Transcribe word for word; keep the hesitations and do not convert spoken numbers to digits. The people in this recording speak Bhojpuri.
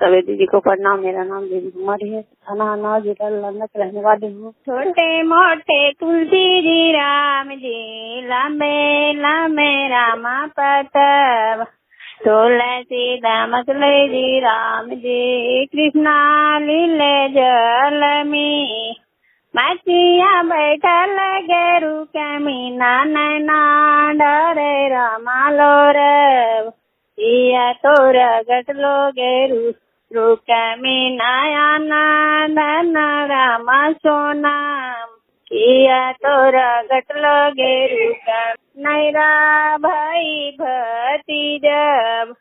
सभी दीदी को प्रणाम। मेरा नाम देवी कुमारी है, थाना अनाज जिला लंदन के रहने वाली हूँ। छोटे मोटे तुलसी जी राम जी, लंबे लंबे रामा पतव, तुलसी दाम तुलसी राम जी, कृष्णा लीले जल में, मचिया बैठल गेरु कमीना नैना डरे रामा लोरव, इया तोर गटलो गेरु रुकमीना नंदन रामा सोनाम, किया तोर गटलो गेरु नैरा भाई भतीजब।